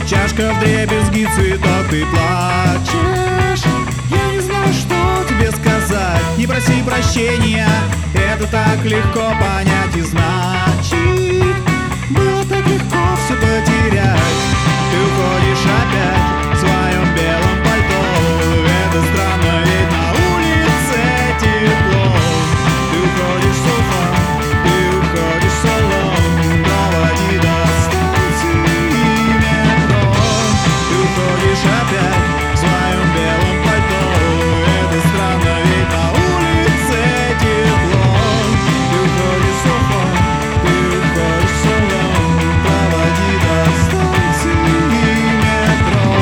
Чашка вдребезги, цветок, ты плачешь. Я не знаю, что тебе сказать. Не проси прощения, это так легко понять. И значит, было так легко все потерять. Ты уходишь опять в своем белом пальто. Это странно, ведь на улице тепло. Ты уходишь с ума, ты уходишь соло. Проводи до станции метро. Ты уходишь опять в своем белом пальто. Это странно, ведь на улице тепло. Ты уходишь с ума, ты уходишь соло. Проводи до станции метро.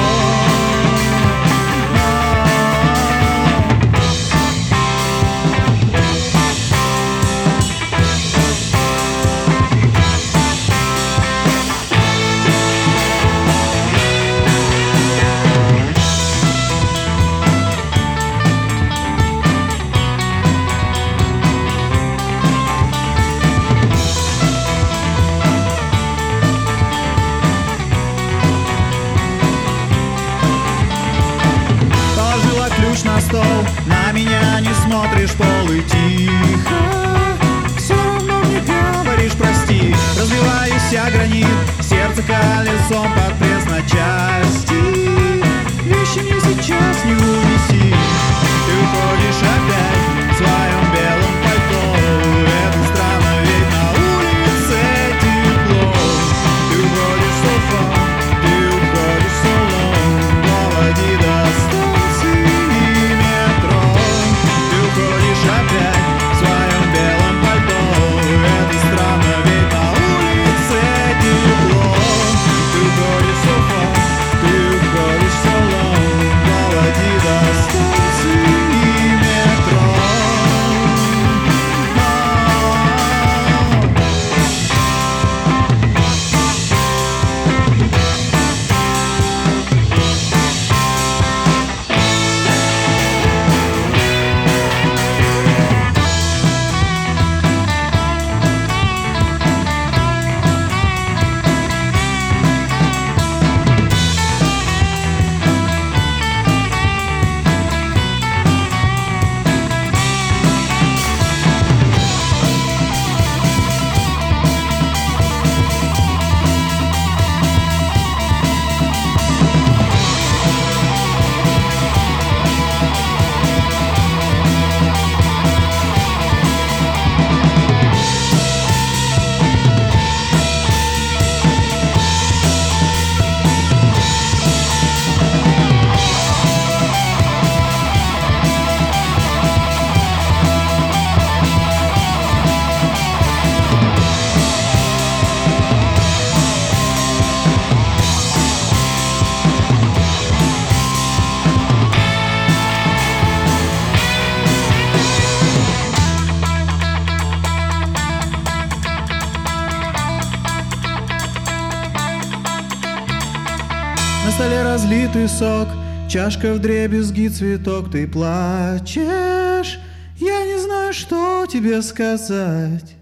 Положила ключ на стол, на меня не смотришь, пол и тихо. Все равно не говоришь прости. Разбиваюсь о гранит, сердце колесом под пресс на части. Вещи мне сейчас не унеси. Ты уходишь опять в своем белом пальто. Это странно, ведь на улице тепло. Ты уходишь с уфа, ты уходишь соло. Проводи до станции метро. Ты уходишь опять в своем белом пальто. Это странно, ведь на улице тепло. Ты уходишь с уфа, ты уходишь соло. Проводи до станции метро. На столе разлитый сок, чашка вдребезги, цветок, ты плачешь. Я не знаю, что тебе сказать.